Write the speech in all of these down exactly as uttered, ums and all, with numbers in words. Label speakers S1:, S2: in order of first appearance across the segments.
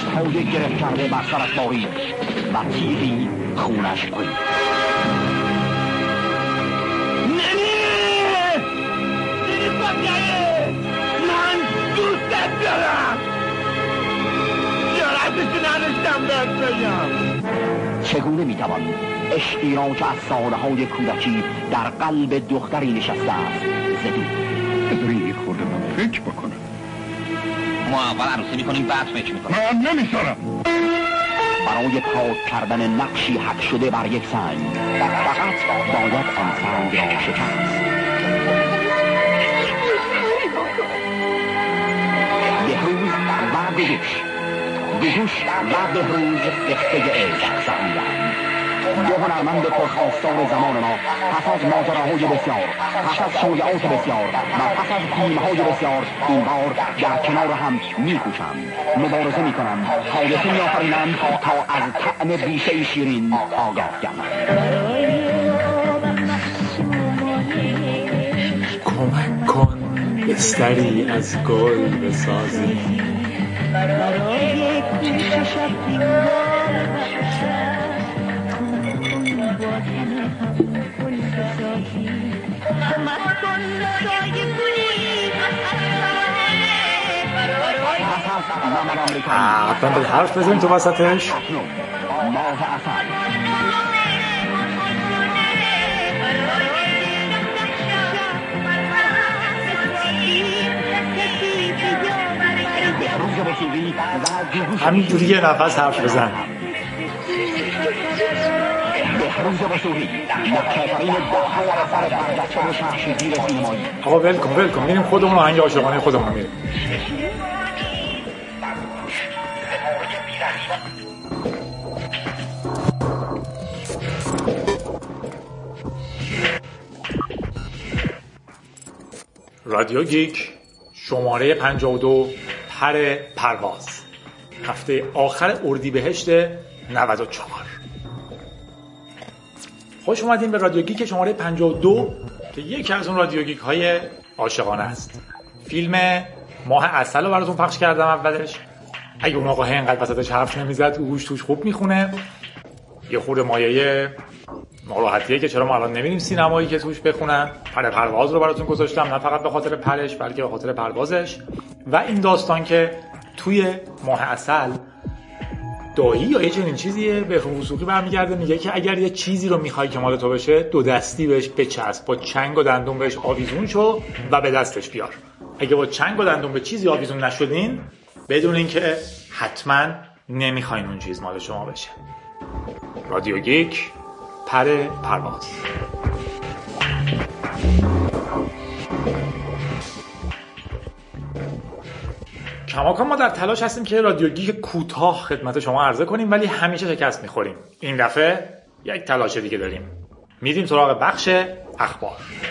S1: دستهای گرفت کرده بر سرش بارید و تیغی خونش ریخت. ننی! ننی پاکره! من دوستت دارم! جرأتش نداشتم بهت بگم. چگونه میتوان عشقی را که از سالهای کودکی در قلب دختری نشسته است زدید؟
S2: بذاری یک خورده من فکر بکنم.
S1: ما اول عروسی میکنیم بعد فکر میکنیم.
S2: من نمیذارم.
S1: برای پاک کردن نقشی حک شده بر یک سنگ فقط باید آن سنگ را شکست. بهروز و بگوش بگوش و بهروز اخته عشق سعیدند. دو هنرمند پرخواستار زمان ما پس از ماجراهای بسیار، پس از شایعات بسیار و پس از تیم‌های بسیار این بار در کنار هم می‌کوشند، مبارزه می‌کنند، حادثه می‌آفرینند تا از طعم بیشه شیرین آگاه گردند.
S3: کمک کن بستری از گل بسازی. برای کوششم حتما به حرف بزنیم تو وسطش. همینجوری یه نفس حرف بزن. آقا ول کن ول کن میریم خودمون آهنگ عاشقانه خودمون میریم. رادیو گیک شماره پنجاه و دو پر پرواز، هفته آخر اردیبهشت نود و چهار. خوش اومدین به رادیو گیک شماره پنجاه و دو که یکی از اون رادیو گیک های عاشقانه است. فیلم ماه عسل رو براتون پخش کردم اولش. اگه اون آقا اینقدر وسطش حرف نمیزد گوش توش خوب میخونه. یه خورده مایه ناراحتیه که چرا ما الان نمیریم سینمایی که توش بخونن. پر پرواز رو براتون گذاشتم، نه فقط به خاطر پرش بلکه به خاطر پروازش و این داستان که توی ماه عسل دایی یا یه چنین چیزیه به وثوقی برمیگرده میگه که اگر یه چیزی رو میخوای که مال تو بشه دو دستی بهش بچسب، با چنگ و دندون بهش آویزون شو و به دستش بیار. اگه با چنگ و دندون به چیزی آویزون نشدین بدون اینکه حتما نمیخواین اون چیز مال شما بشه. رادیو گیک پر پرواز. کماکان ما در تلاش هستیم که رادیو گیک کوتاه خدمت شما عرضه کنیم ولی همیشه شکست میخوریم. این دفعه یک تلاش دیگه داریم. میریم سراغ بخش اخبار.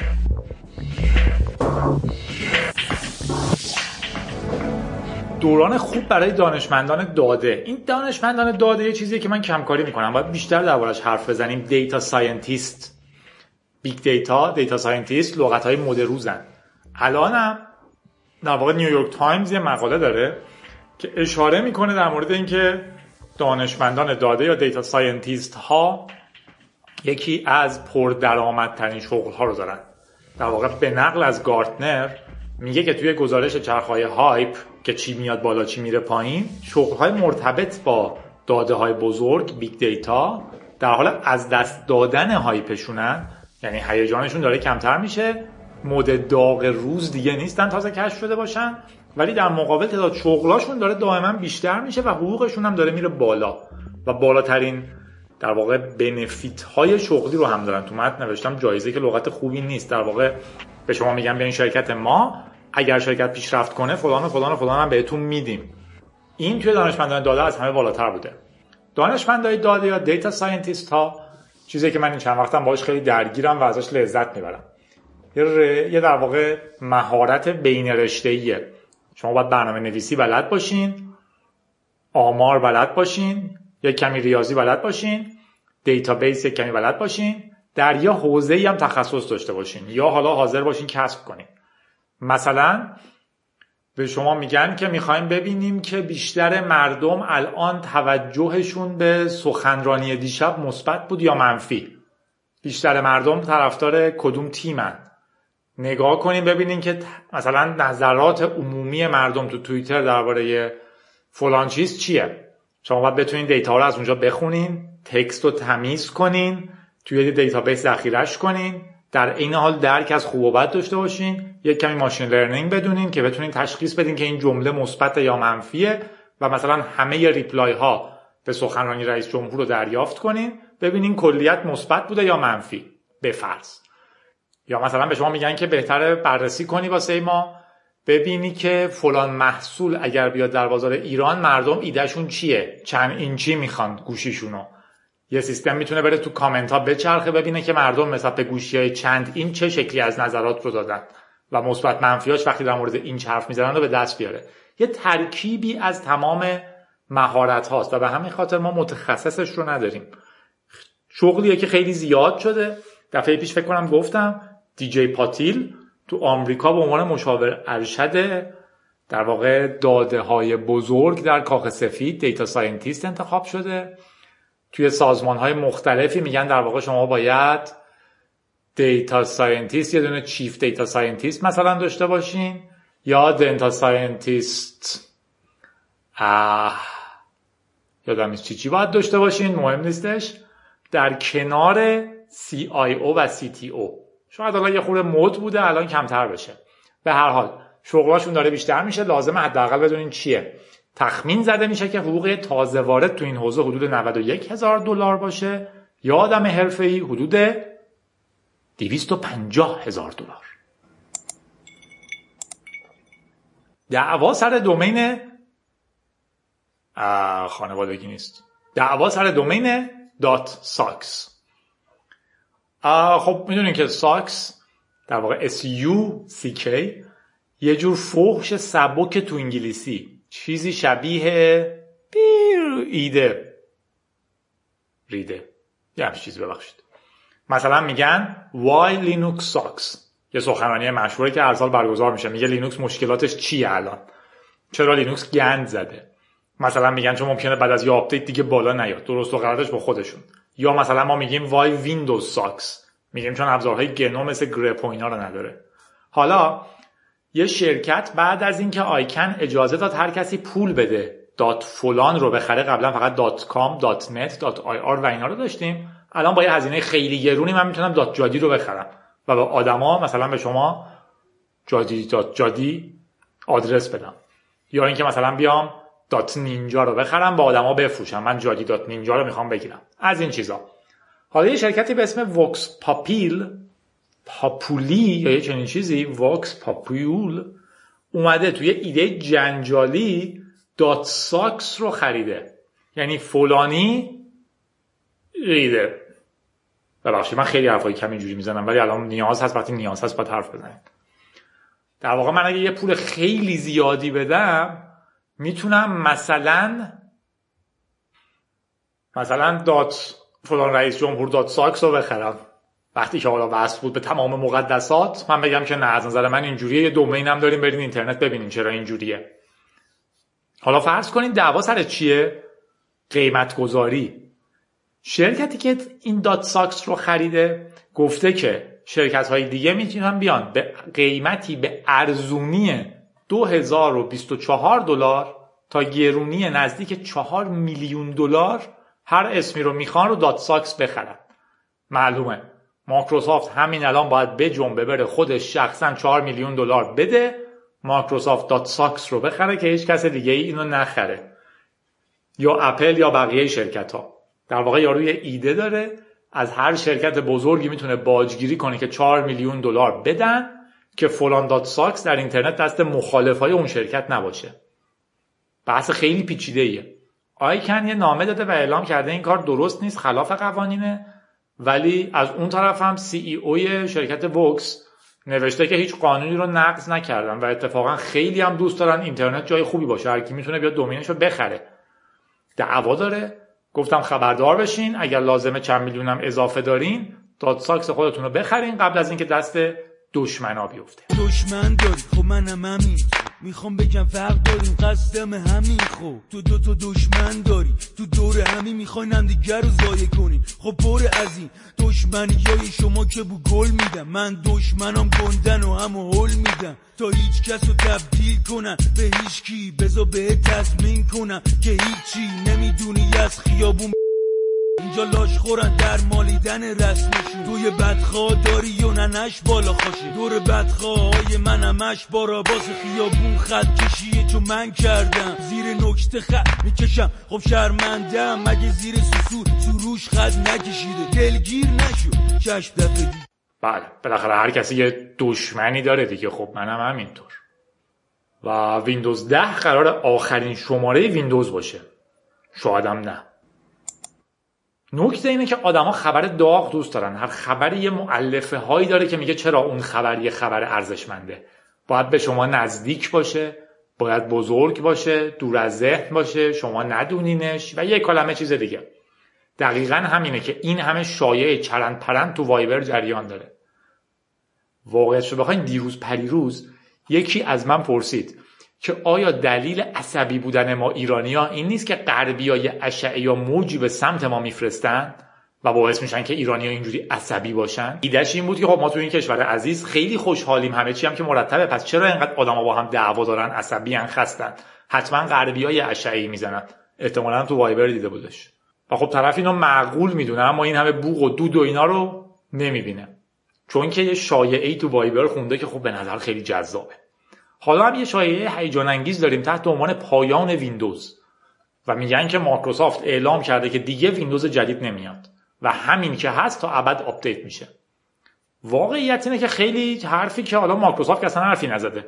S3: دوران خوب برای دانشمندان داده. این دانشمندان داده یه چیزیه که من کمکاری میکنم، باید بیشتر دربارش حرف بزنیم. دیتا ساینتیست، بیگ دیتا، دیتا ساینتیست لغت‌های مد روزن. الانم در واقع نیویورک تایمز یه مقاله داره که اشاره میکنه در مورد اینکه دانشمندان داده یا دیتا ساینتیست ها یکی از پردرآمدترین شغل ها رو دارن. در واقع به نقل از گارتنر میگه که توی گزارش چرخهای هایپ که چی میاد بالا چی میره پایین، شغل های مرتبط با داده های بزرگ، بیگ دیتا، در حال از دست دادن هایپشونن، یعنی هیجانشون داره کمتر میشه. مد داغ روز دیگه نیستن تازه کشف شده باشن، ولی در مقابل تعداد شغلاشون داره دائما بیشتر میشه و حقوقشون هم داره میره بالا و بالاترین در واقع بنفیت های شغلی رو هم دارن. تو متن نوشتم جایزه که لغت خوبی نیست. در واقع به شما میگم بیاین شرکت ما، اگر شرکت پیشرفت کنه فلان و فلان و فلان هم بهتون میدیم. این توی دانشمندان داده از همه بالاتر بوده. دانشمندای داده یا دیتا ساینتیست ها چیزی که من این چند وقتم باهاش خیلی درگیرم و ازش لذت میبرم. یه یه در واقع مهارت بین رشته‌ایه. شما باید برنامه نویسی بلد باشین، آمار بلد باشین، یا کمی ریاضی بلد باشین، دیتابیس یک کمی بلد باشین، در یه حوزه‌ای هم تخصص داشته باشین یا حالا حاضر باشین کسب کنین. مثلا به شما میگن که میخوایم ببینیم که بیشتر مردم الان توجهشون به سخنرانی دیشب مثبت بود یا منفی. بیشتر مردم طرفدار کدوم تیمن؟ نگاه کنیم ببینیم که مثلا نظرات عمومی مردم تو توییتر درباره فلان چیز چیه. شما باید بتونین دیتا رو از اونجا بخونین، تکست رو تمیز کنین، توی دیتابیس ذخیره‌اش کنین، در این حال درک از خوب و بد داشته باشین، یک کمی ماشین لرنینگ بدونین که بتونین تشخیص بدین که این جمله مثبت یا منفیه و مثلا همه ریپلای ها به سخنرانی رئیس جمهور رو دریافت کنین، ببینین کلیت مثبت بوده یا منفی به فرض. یا مثلا به شما میگن که بهتره بررسی کنی واسه ما، ببینی که فلان محصول اگر بیاد در بازار ایران مردم ایدهشون چیه، چند اینچی میخوان گوشیشونو. یه سیستم میتونه بره تو کامنت ها بچرخه ببینه که مردم مثلا به گوشی‌های چند این چه شکلی از نظرات رو دادن و مثبت منفیاش وقتی در مورد این حرف میزنن رو به دست بیاره. یه ترکیبی از تمام مهارت هاست و به همین خاطر ما متخصصش رو نداریم. شغلیه که خیلی زیاد شده. دفعه پیش فکر کنم گفتم دیجی پاتیل تو آمریکا به عنوان مشاور ارشد در واقع داده های بزرگ در کاخ سفید دیتا ساینتیست انتخاب شده. توی سازمان های مختلفی میگن در واقع شما باید دیتا ساینتیست، یه دونه چیف دیتا ساینتیست مثلا داشته باشین یا دیتا ساینتیست آه یادم نیست چی چی باید داشته باشین، مهم نیستش، در کنار سی آی او و سی تی او. شاید الان یه خورده مد بوده الان کمتر بشه. به هر حال شغلاشون داره بیشتر میشه، لازمه حداقل بدونین چیه. تخمین زده میشه که حقوق تازه وارد تو این حوزه حدود نود و یک هزار دلار باشه یا آدم حرفه‌ای حدود دویست و پنجاه هزار دلار. دعوا سر دومین خانوادگی نیست، دعوا سر دومین دات ساکس. خب میدونین که ساکس در واقع اس یو سی کی یه جور فحش سبک تو انگلیسی، چیزی شبیه بیر ایده ریده یه همچین چیزی، ببخشید. مثلا میگن why Linux sucks، یه سخنرانی مشهوره که هر سال برگزار میشه، میگه لینوکس مشکلاتش چیه الان، چرا لینوکس گند زده. مثلا میگن چون ممکنه بعد از یه آپدیت دیگه بالا نیاد، درست و غلطش با خودشون. یا مثلا ما میگیم why Windows sucks، میگیم چون ابزارهای گنو مثل گرپ و اینا رو نداره. حالا یه شرکت بعد از اینکه آیکن اجازه داد هر کسی پول بده دات فلان رو بخره، قبلا فقط دات کام، دات نت، دات آی آر و اینا رو داشتیم، الان با یه هزینه خیلی گرونی من میتونم دات جادی رو بخرم و به آدما مثلا به شما جادی دات جادی آدرس بدم، یا اینکه مثلا بیام دات نینجا رو بخرم با آدما بفروشم، من جادی دات نینجا رو میخوام بگیرم، از این چیزا. حالا یه شرکتی به اسم وکس پاپیل پاپولی یا یه چنین چیزی، وکس پاپیول، اومده توی ایده جنجالی دات ساکس رو خریده. یعنی فلانی ریده. ببخشید من خیلی حرفای کم اینجوری میزنم ولی الان نیاز هست، وقتی نیاز هست باید حرف بزنیم. در واقع من اگه یه پول خیلی زیادی بدم میتونم مثلا مثلا دات فلان رئیس جمهور دات ساکس رو بخرم. وقتی که حالا وصل بود به تمام مقدسات من بگم که نه از نظر من اینجوریه، یه دومین هم داریم، برین اینترنت ببینین چرا اینجوریه. حالا فرض کنین دعوا سر چیه؟ قیمت گذاری. شرکتی که این دات ساکس رو خریده گفته که شرکت های دیگه میتونن بیان به قیمتی به ارزونی دو هزار و بیست و چهار دلار تا گرونی نزدیک چهار میلیون دلار هر اسمی رو میخوان رو دات ساکس بخرن. معلومه مایکروسافت همین الان باید به جنبه بره خودش شخصا چهار میلیون دلار بده مایکروسافت دات ساکس رو بخره که هیچ کس دیگه ای اینو نخره، یا اپل یا بقیه شرکت ها. در واقع یارو یه ایده داره، از هر شرکت بزرگی میتونه باجگیری کنه که چهار میلیون دلار بدن که فلان دات ساکس در اینترنت دست مخالفای اون شرکت نباشه. بحث خیلی پیچیده ایه. آیکن یه نامه داده و اعلام کرده این کار درست نیست، خلاف قوانینه، ولی از اون طرف هم سی ای اوی شرکت وکس نوشته که هیچ قانونی رو نقض نکردن و اتفاقا خیلی هم دوست دارن اینترنت جای خوبی باشه، هر کی میتونه بیاد دومینش رو بخره. دعوا داره. گفتم خبردار بشین اگر لازمه چند میلیون هم اضافه دارین دات ساکس خودتون رو بخرین قبل از اینکه دست دشمنا بیفته.
S4: دشمن داری خب منم همین میخوام بگم فرق داریم قصدم همین. خب تو دو تا دشمن داری تو دور همین، میخواین هم دیگر رو ضایع کنین. خب پر از این دشمنیای شما که بو گل میدم، من دشمنام گندن و همو هول میدم تا هیچ کس رو تبدیل کنم به هیچ کی. بذار بهت تضمین کنم که هیچی نمیدونی از خیابون اینجا لاش خورن در مالیدن رسمشون. توی بدخواه داری و ننش بالا خوشه، دور بدخواه های من همش باراباس خیابون خط کشیه چون من کردم زیر نکته خط میکشم. خب شرمندم مگه زیر سسو سروش خط نکشیده، دلگیر نشو چشم دفعه.
S3: بله بالاخره هر کسی یه دشمنی داره دیگه. خب منم هم همینطور. و ویندوز ده قرار آخرین شماره ویندوز باشه، شایدم نه. نکته اینه که آدما خبر داغ دوست دارن. هر خبری یه مؤلفه هایی داره که میگه چرا اون خبر یه خبر ارزشمنده. باید به شما نزدیک باشه، باید بزرگ باشه، دور از ذهن باشه، شما ندونینش و یه کلمه چیز دیگه. دقیقاً همینه که این همه شایعه چرند پرند تو وایبر جریان داره. واقعیتش رو بخواین دیروز پریروز یکی از من پرسید که آیا دلیل عصبی بودن ما ایرانی‌ها این نیست که غربی‌های اشعه یا موجی به سمت ما میفرستن و باعث میشن که ایرانی‌ها اینجوری عصبی باشن؟ ایدهش این بود که خب ما تو این کشور عزیز خیلی خوشحالیم، همه چی هم که مرتبه، پس چرا اینقدر آدما با هم دعوا دارن، عصبی ان، خستن؟ حتما غربی‌های اشعه‌ای میزنن. احتمالاً تو وایبر دیده بودش. و خب طرف اینو معقول میدونه، اما این همه بوق و دود و اینا رو نمیبینه، چون که یه شایعه‌ای تو وایبر خونده که خب به نظر خیلی جذابه. حالا هم یه شایعه هیجان انگیز داریم تحت عنوان پایان ویندوز و میگن که مایکروسافت اعلام کرده که دیگه ویندوز جدید نمیاد و همین که هست تا ابد آپدیت میشه. واقعیت اینه که خیلی حرفی که حالا مایکروسافت اصلا حرفی نزده،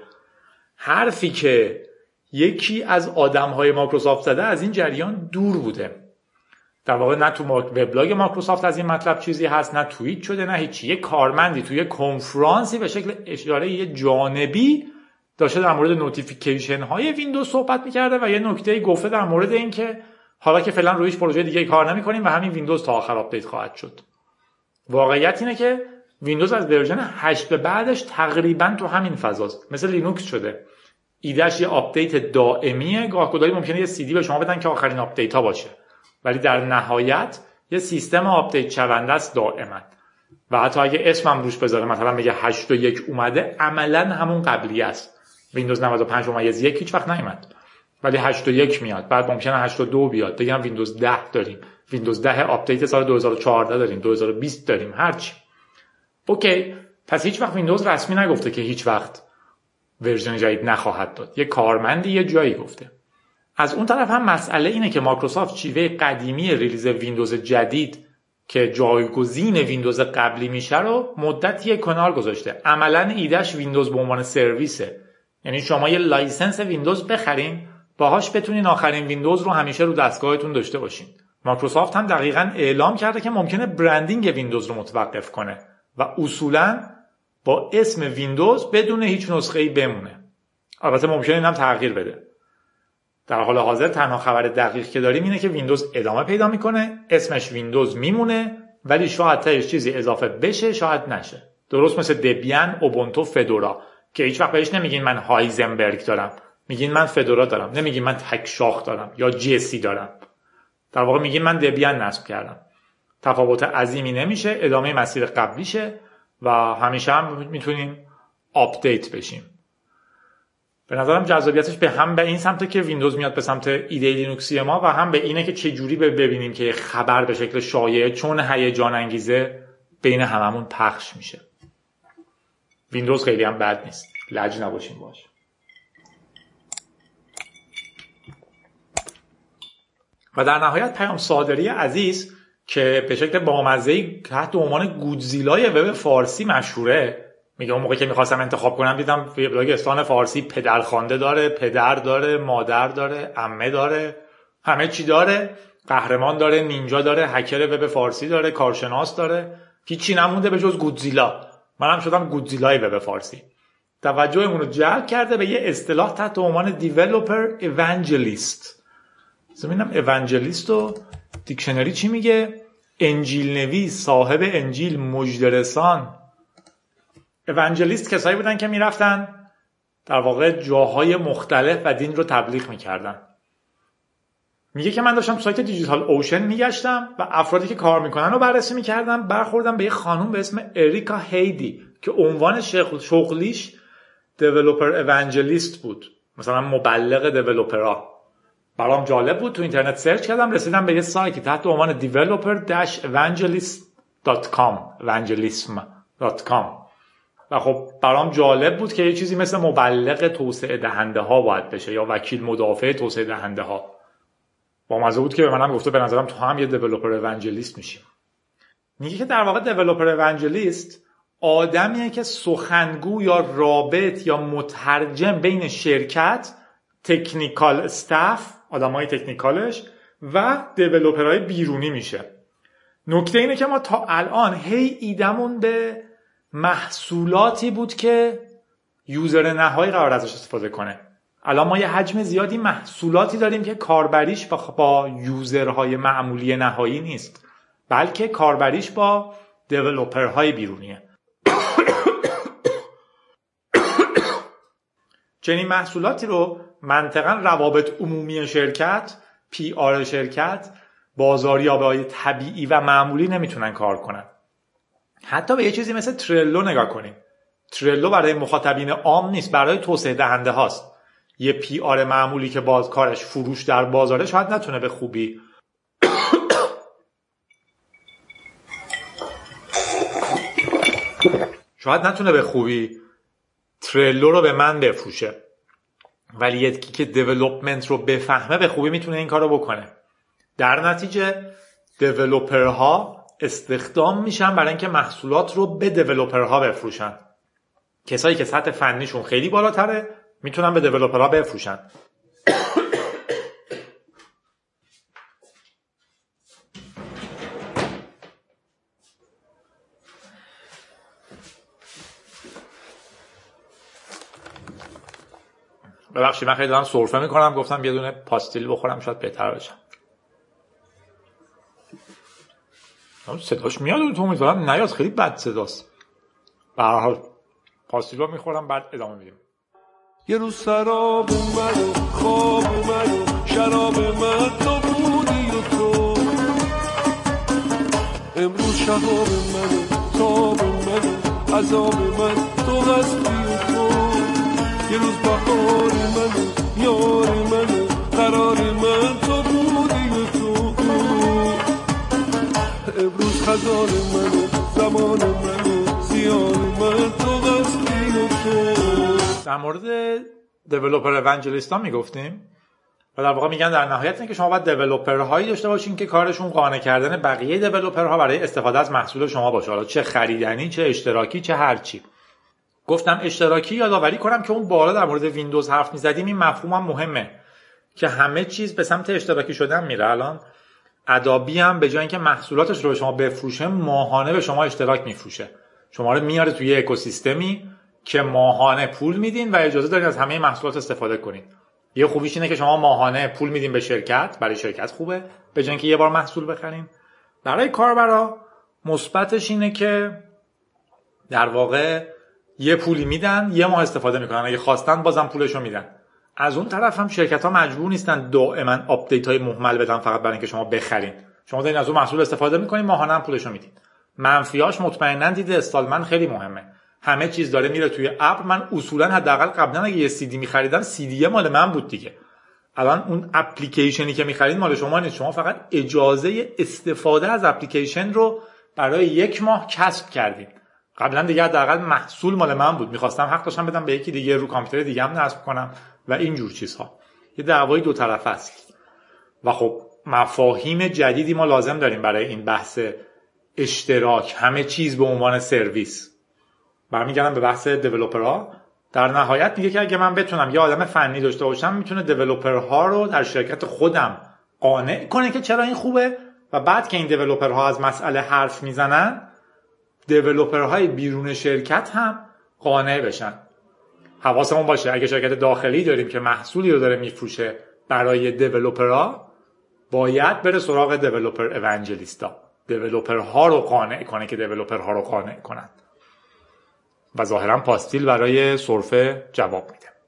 S3: حرفی که یکی از آدم‌های مایکروسافت زده از این جریان دور بوده. در واقع نه تو وبلاگ مایکروسافت از این مطلب چیزی هست، نه توییت شده، نه هیچی. یه کارمندی توی کنفرانسی به شکل اشاره یه جانبی داشته در مورد نوتیفیکیشن های ویندوز صحبت میکرده و یه نکته گفته در مورد این که حالا که فعلا رویش پروژه دیگه کار نمیکنیم و همین ویندوز تا آخر آپدیت خواهد شد. واقعیت اینه که ویندوز از ورژن هشت به بعدش تقریبا تو همین فضاست، مثل لینوکس شده. ایدهش یه آپدیت دائمیه، گاهی ممکنه یه سی دی به شما بدن که آخرین آپدیت ها باشه، ولی در نهایت یه سیستم آپدیت شونده است دائما. و حتی اگه اسمم روش بذاره مثلا میگه هشت و یک اومده، عملا همون قبلی است. ویندوز نود و پنج ممیز یک هیچ وقت نیومد، ولی هشت و یک میاد، بعد ممکنه هشت و دو بیاد، دیگه هم ویندوز ده داریم، ویندوز ده آپدیت سال دو هزار و چهارده داریم، دو هزار و بیست داریم، هرچی. اوکی، پس هیچ وقت ویندوز رسمی نگفته که هیچ وقت ورژن جدید نخواهد داد. یه کارمندی یه جایی گفته. از اون طرف هم مسئله اینه که مایکروسافت شیوه قدیمی ریلیز ویندوز جدید که جایگزین ویندوز قبلی میشه رو مدتی کنار گذاشته. عملاً ایدهش ویندوز به عنوان سرویسه، یعنی شما یه لایسنس ویندوز بخرین، باهاش بتونین آخرین ویندوز رو همیشه رو دستگاهتون داشته باشین. مایکروسافت هم دقیقاً اعلام کرده که ممکنه برندینگ ویندوز رو متوقف کنه و اصولاً با اسم ویندوز بدون هیچ نسخه‌ای بمونه. البته ممکنه اینم تغییر بده. در حال حاضر تنها خبر دقیق که داریم اینه که ویندوز ادامه پیدا میکنه، اسمش ویندوز میمونه، ولی شاید تاش چیزی اضافه بشه، شاید نشه. درست مثل دبیان، اوبونتو، فدورا که هیچ وقت بهش نمیگین من هایزنبرگ دارم، میگین من فدورا دارم، نمیگین من تک شاخ دارم یا جسی دارم. در واقع میگین من دبیان نصب کردم. تفاوت عظیمی نمیشه، ادامه مسیر قبلیشه و همیشه هم میتونیم آپدیت بشیم. به نظرم جذابیتش به هم به این سمته که ویندوز میاد به سمت ایده لینوکسی ما و هم به اینه که چه جوری ببینیم که خبر به شکل شایعه چون هیجان انگیزه بین هممون پخش میشه. ویندوز خیلی هم بد نیست، لج نباشیم باش. و در نهایت پیام صادری عزیز که به شکل بامزه‌ای تحت عنوان گودزیلای وب فارسی مشهوره، میگه اون موقع که میخواستم انتخاب کنم دیدم وبلاگ استان فارسی پدرخوانده داره، پدر داره، مادر داره، عمه داره، همه چی داره، قهرمان داره، نینجا داره، هکر وب فارسی داره، کارشناس داره، هیچی نمونده به جز گودزیلا. منم شدم گودزیلای وب فارسی. توجهمون رو جلب کرده به یه اصطلاح تحت عنوان دیولپر ایونجلیست. ببینم ایونجلیست و دیکشنری چی میگه؟ انجیل نویس، صاحب انجیل، مژده‌رسان. ایونجلیست کسایی بودن که میرفتن در واقع جاهای مختلف و دین رو تبلیغ میکردن. میگه که من داشتم سایت دیجیتال اوشن میگشتم و افرادی که کار میکنن رو بررسی میکردم، برخوردم به یه خانم به اسم اریکا هیدی که عنوان شغلیش دیولپر اوانجلیست بود، مثلا مبلغ دیولپرها. برام جالب بود، تو اینترنت سرچ کردم، رسیدم به یه سایتی تحت عنوان دیولپر داش اونجلیست دات کام evangelism دات کام و خب برام جالب بود که یه چیزی مثل مبلغ توسعه دهنده ها باید بشه یا وکیل مدافع توسعه دهنده ها. با مزه بود که به منم گفته به نظرم تو هم یه دیولپر اونجلیست میشیم. میگه که در واقع دیولپر اونجلیست آدمیه که سخنگو یا رابط یا مترجم بین شرکت، تکنیکال استاف، آدمای تکنیکالش و دیولپرهای بیرونی میشه. نکته اینه که ما تا الان هی ایدمون به محصولاتی بود که یوزر نهایی قرار ازش استفاده کنه. الان ما یه حجم زیادی محصولاتی داریم که کاربریش با, با یوزرهای معمولی نهایی نیست، بلکه کاربریش با دیولپرهای بیرونیه. چنین محصولاتی رو منطقاً روابط عمومی شرکت، پی آر شرکت، بازاریابی‌های طبیعی و معمولی نمیتونن کار کنن. حتی به یه چیزی مثل ترلو نگاه کنیم. ترلو برای مخاطبین عام نیست، برای توسعه دهنده هاست. یه پی آر معمولی که باز کارش فروش در بازاره شاید نتونه به خوبی شاید نتونه به خوبی ترلو رو به من بفروشه، ولی یکی که دیولپمنت رو بفهمه به خوبی میتونه این کار رو بکنه. در نتیجه دیولپرها استخدام میشن برای اینکه محصولات رو به دیولپرها بفروشن. کسایی که سطح فنیشون خیلی بالاتره میتونن به دیولپرها بفروشن. ببخشید من خیلی دارم سرفه میکنم، گفتم یه دونه پاستیل بخورم شاید بهتر بشم. صداش میاد تو امیدوارم نیاد، خیلی بد صداست. به هر حال پاستیل رو میخورم بعد ادامه میدیم.
S5: یه روز سراب اومد و خواب اومد و شراب من تو بودی و تو، امروز شهاب من و تاب من و عذاب من تو هستی و تو، یه روز بهار من و یار من و قرار من تو بودی و تو، امروز خزان من و زمان من و زیان من تو هستی و تو.
S3: در مورد دیولپر اونجلیستا میگفتیم و در واقع میگن در نهایت اینه که شما باید دیولپرهایی داشته باشین که کارشون قانع کردن بقیه دیولپرها برای استفاده از محصول شما باشه، حالا چه خریدنی، چه اشتراکی، چه هر چی. گفتم اشتراکی یادآوری کنم که اون بالا در مورد ویندوز حرف میزدیم، این مفهومم مهمه که همه چیز به سمت اشتراکی شدن میره. الان ادابی هم به جای اینکه محصولاتش رو به شما بفروشه، ماهانه به شما اشتراک میفروشه. شما رو میاره توی اکوسیستمی که ماهانه پول میدین و اجازه دارین از همه محصولات استفاده کنین. یه خوبیش اینه که شما ماهانه پول میدین به شرکت، برای شرکت خوبه به جای اینکه یه بار محصول بخرین. برای کاربرا مثبتش اینه که در واقع یه پولی میدن، یه ماه استفاده میکنن، اگه خواستن بازم پولشو میدن. از اون طرف هم شرکت ها مجبور نیستن دائما آپدیت های مهمل بدن فقط برای اینکه شما بخرین. شما دارین از اون محصول استفاده میکنین، ماهانه هم پولشو میدین. منفیاش مطمئنا دید استالمنت خیلی مهمه. همه چیز داره میره توی اپ. من اصولا حداقل قبلا اگه یه سی دی میخریدم، سی دی مال من بود دیگه. الان اون اپلیکیشنی که میخرید مال شما نیست، شما فقط اجازه استفاده از اپلیکیشن رو برای یک ماه کسب کردید. قبلا دیگه حداقل محصول مال من بود، میخواستم حق داشتم بدم به یکی دیگه، رو کامپیوتر دیگه هم نصب کنم و این جور چیزها. یه دعوای دو طرفه است و خب مفاهیم جدیدی ما لازم داریم برای این بحث اشتراک، همه چیز به عنوان سرویس. برمیگردم به بحث دیولپرها. در نهایت میگه که اگه من بتونم یه آدم فنی داشته باشم، میتونه دیولپرها رو در شرکت خودم قانع کنه که چرا این خوبه و بعد که این دیولپرها از مسئله حرف میزنن، دیولپرهای بیرون شرکت هم قانع بشن. حواسمون باشه اگه شرکت داخلی داریم که محصولی رو داره میفروشه برای دیولپرها، باید بره سراغ دیولپر اونجلیستا، دیولپرها رو قانع کنه که دیولپرها رو قانع کنن. و ظاهرا پاستیل برای سرفه جواب میده.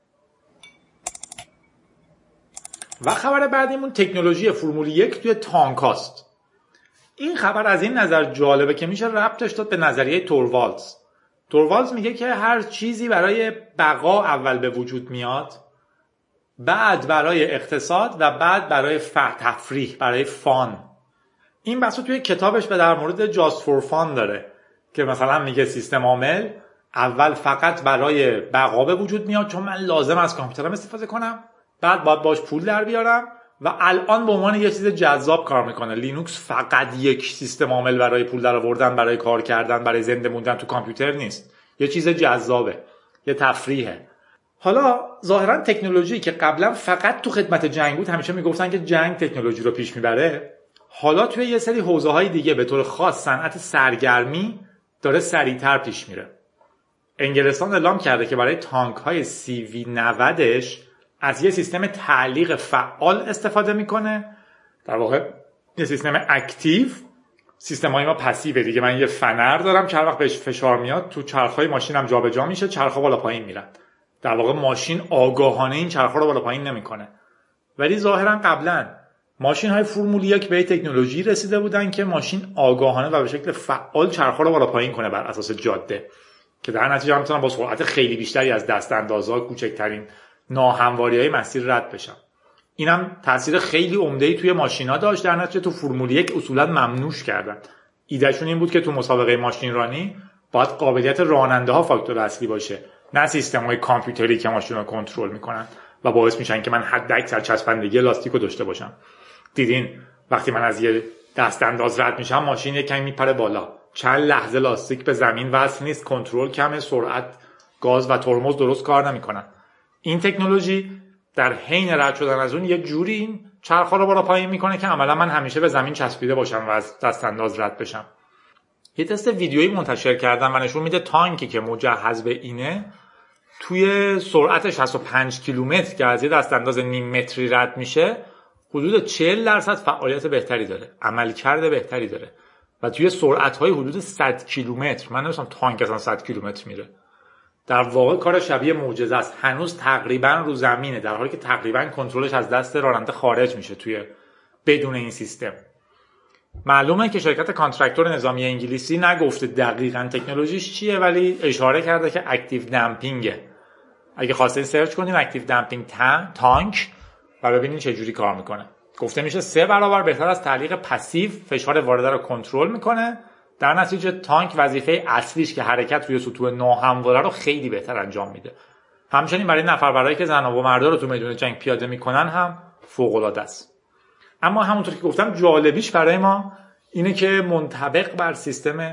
S3: و خبر بعدیمون تکنولوژی فرمول یک توی تانک هاست. این خبر از این نظر جالبه که میشه ربطش داد به نظریه توروالدز. توروالدز میگه که هر چیزی برای بقا اول به وجود میاد، بعد برای اقتصاد و بعد برای تفریح، برای فان. این بحثو توی کتابش به در مورد جاست فور فان داره که مثلا میگه سیستم عامل اول فقط برای بقا به وجود میاد چون من لازم از کامپیوترم استفاده کنم، بعد باید باش پول در بیارم و الان به عنوان یه چیز جذاب کار میکنه. لینوکس فقط یک سیستم عامل برای پول در آوردن، برای کار کردن، برای زنده موندن تو کامپیوتر نیست. یه چیز جذابه، یه تفریحه. حالا ظاهرا تکنولوژی که قبلا فقط تو خدمت جنگ بود، همیشه میگفتن که جنگ تکنولوژی رو پیش میبره، حالا توی یه سری حوزه‌های دیگه به طور خاص صنعت سرگرمی داره سریعتر پیش میره. انگلستان اعلام کرده که برای تانک‌های سی وی نودش از یه سیستم تعلیق فعال استفاده میکنه. در واقع یه سیستم اکتیو. سیستم‌های ما پسیوه دیگه. من یه فنر دارم که هر وقت بهش فشار میاد تو چرخ‌های ماشینم جابجا میشه، چرخ‌ها بالا پایین میرن. در واقع ماشین آگاهانه این چرخ‌ها رو بالا پایین نمیکنه. ولی ظاهرا قبلا ماشین‌های فرمول یک به تکنولوژی رسیده بودن که ماشین آگاهانه و به شکل فعال چرخ‌ها رو بالا پایین کنه بر اساس جاده، که در نتیجه هم میتونن با سرعت خیلی بیشتری از دستاندازها کوچکترین ناهمواری‌های مسیر رد بشن. اینم تاثیر خیلی عمده‌ای توی ماشینا داشت. در نتیجه تو فرمول یک اصولا ممنوعش کردن. ایدهشون این بود که تو مسابقه ماشین رانی باید قابلیت راننده‌ها فاکتور اصلی باشه، نه سیستم‌های کامپیوتری که ماشین رو کنترل میکنن و باعث میشن که من حداکثر چسبندگی لاستیک رو داشته باشم. دیدین وقتی من از یه دستانداز رد میشم ماشین یک کمی میپره بالا، چند لحظه لاستیک به زمین وصل نیست، کنترل کمه، سرعت، گاز و ترمز درست کار نمیکنن. این تکنولوژی در حین رد شدن از اون یه جوری این چرخ‌ها رو بالا پایین میکنه که عملا من همیشه به زمین چسبیده باشم و از دستانداز رد بشم. یه تست ویدیویی منتشر کردم و نشون میده تانکی که مجهز به اینه توی سرعت شصت و پنج کیلومتر که از یه دستانداز نیم متری رد میشه حدود چهل درصد فعالیت بهتری داره، عملکرد بهتری داره و توی سرعت‌های حدود صد کیلومتر، من نمی‌دونم تانک اصلا صد کیلومتر میره. در واقع کار شبیه معجزه است. هنوز تقریبا رو زمینه، در حالی که تقریبا کنترلش از دست راننده خارج میشه توی بدون این سیستم. معلومه که شرکت کانترکتور نظامی انگلیسی نگفته دقیقاً تکنولوژیش چیه، ولی اشاره کرده که اکتیو دمپینگه. اگه خواستین سرچ کنین اکتیو دمپینگ تانک و ببینین چه جوری کار میکنه. گفته میشه سه برابر بهتر از تعلیق پسیو فشار وارده رو کنترل میکنه. در نتیجه تانک وظیفه اصلیش که حرکت روی سطوح ناهمواره رو خیلی بهتر انجام میده. همچنین برای نفربرایی که زن و مردا رو تو میدون جنگ پیاده میکنن هم فوق العاده است. اما همونطور که گفتم جالبیش برای ما اینه که منطبق بر سیستم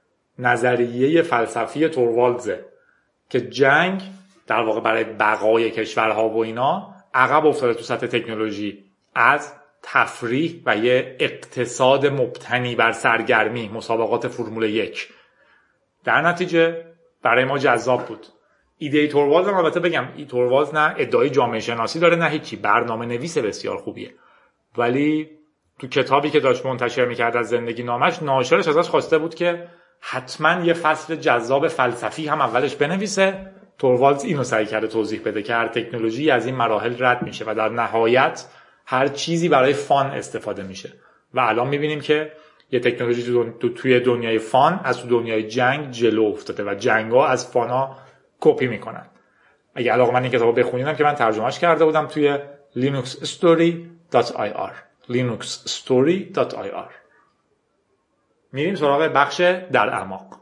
S3: نظریه فلسفی توروالدزه که جنگ در واقع برای بقای کشورها و اینا عقب افتاده تو سطح تکنولوژی از تفریح و یه اقتصاد مبتنی بر سرگرمی، مسابقات فرمول یک. در نتیجه برای ما جذاب بود. ایده توروالدز هم البته بگم ای توروالدز نه ادعای جامعه شناسی داره نه هیچی، برنامه نویس بسیار خوبیه، ولی تو کتابی که داشت منتشر میکرد از زندگی نامش ناشرش ازش خواسته بود که حتما یه فصل جذاب فلسفی هم اولش بنویسه. توروالدز اینو سعی کرده توضیح بده که هر تکنولوژی از این مراحل رد میشه و در نهایت هر چیزی برای فان استفاده میشه و الان میبینیم که یه تکنولوژی تو, دن... تو توی دنیای فان از تو دنیای جنگ جلو افتاده و جنگ‌ها از فانا کپی میکنن. اگه علاقه من این کتابو بخونیدم که من ترجمهش کرده بودم توی linux story dot i r linux story dot i r. میریم سراغ بخش در اعماق.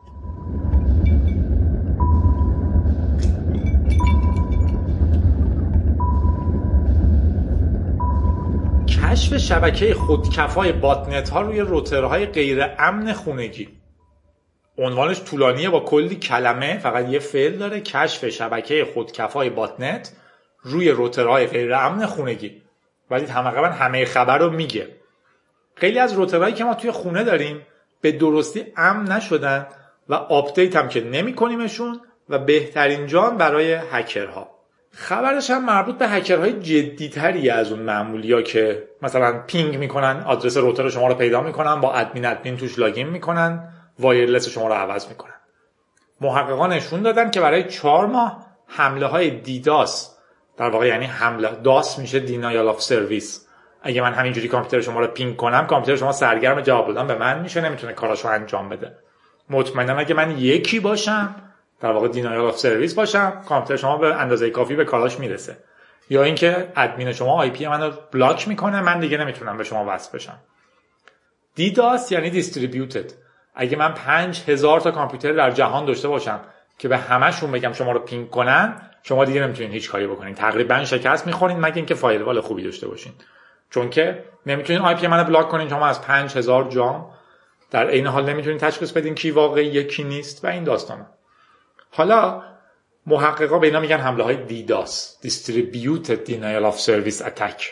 S3: کشف شبکه خودکفای باتنت ها روی روترهای غیر امن خونگی. عنوانش طولانیه با کلی کلمه، فقط یه فعل داره. کشف شبکه خودکفای باتنت روی روترهای غیر امن خونگی. ولی تقریبا همه خبر رو میگه. خیلی از روترهایی که ما توی خونه داریم به درستی امن نشدن و آپدیت هم که نمی کنیمشون و بهترین جان برای هکرها. خبرش هم مربوط به هکرهای جدی‌تری از اون معمولیا که مثلا پینگ میکنن، آدرس روتر شما رو پیدا میکنن، با ادمین ادمین توش لاگین میکنن، وایرلس شما رو عوض میکنن. محققان نشون دادن که برای چهار ماه حمله های دیداس در واقع یعنی حمله. داس میشه دینایل آف سرویس. اگه من همینجوری کامپیوتر شما رو پینگ کنم، کامپیوتر شما سرگرم جواب دادن به من میشه، نمیتونه کاراشو انجام بده. مطمئنم اگه من یکی باشم، در واقع دینایل آف سرویس باشم، کامپیوتر شما به اندازه کافی به کاراش میرسه. یا اینکه ادمین شما آی پی منو بلاک میکنه، من دیگه نمیتونم به شما وصل بشم. دیداس یعنی دیستریبیوتد. اگه من پنج هزار تا کامپیوتر در جهان داشته باشم که به همشون بگم شما رو پینگ کنن، شما دیگه نمیتونین هیچ کاری بکنین. تقریبا شکست میخورین مگه اینکه فایروال خوبی داشته باشین. چون که نمیتونین آی پی منو بلاک کنین، شما از پنج هزار جام در عین حال نمیتونین تشخیص بدین کی واقعی یکی نیست و این داستانا. حالا محققا به اینا میگن حمله های دیداس، Distributed Denial of Service Attack.